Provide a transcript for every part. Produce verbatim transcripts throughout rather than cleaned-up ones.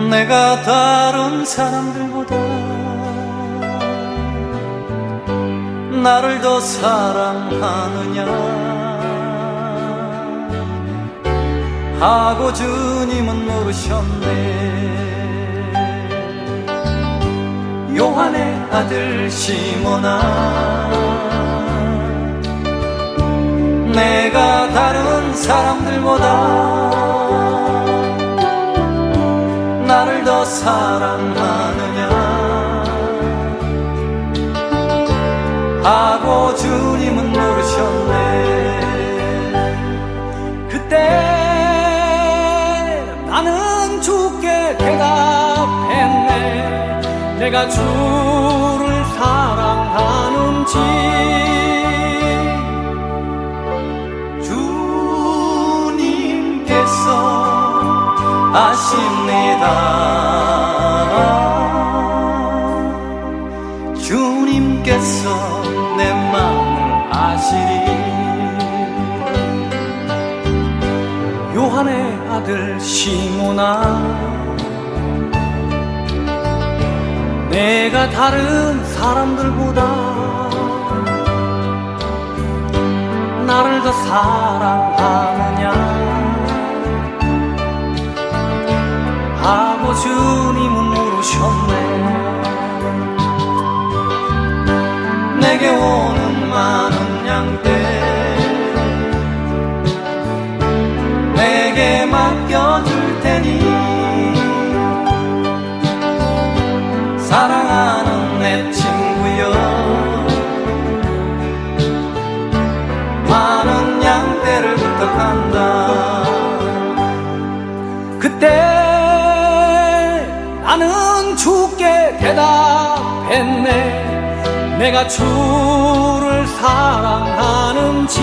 내가 다른 사람들보다 나를 더 사랑하느냐 하고 주님은 물으셨네. 요한의 아들 시몬아, 내가 다른 사람들보다 나를 더 사랑하느냐 하고 주님은 물으셨네. 그때 나는 주께 대답했네. 내가 주를 사랑하는지 주님께서 아십니다. 주님께서 내 마음을 아시리. 요한의 아들 시몬아, 내가 다른 사람들보다 나를 더 사랑하느냐 하고 주님은 물으셨네. 내게 오는 많은 양떼 내게 맡겨줄 테니 사랑하는 내 친구여, 많은 양떼를 부탁한다. 그때 나는 주께 대답했네. 내가 주를 사랑하는지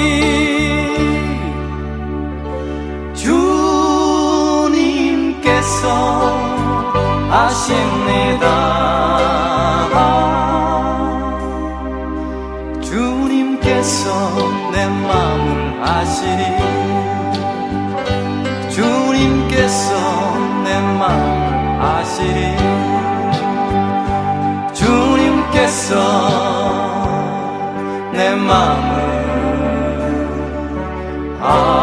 주님께서 아십니다. 주님께서 내 마음을 아시리. 주님께서 내 마음을 아시리. 주님께서 내 마음을 아시리.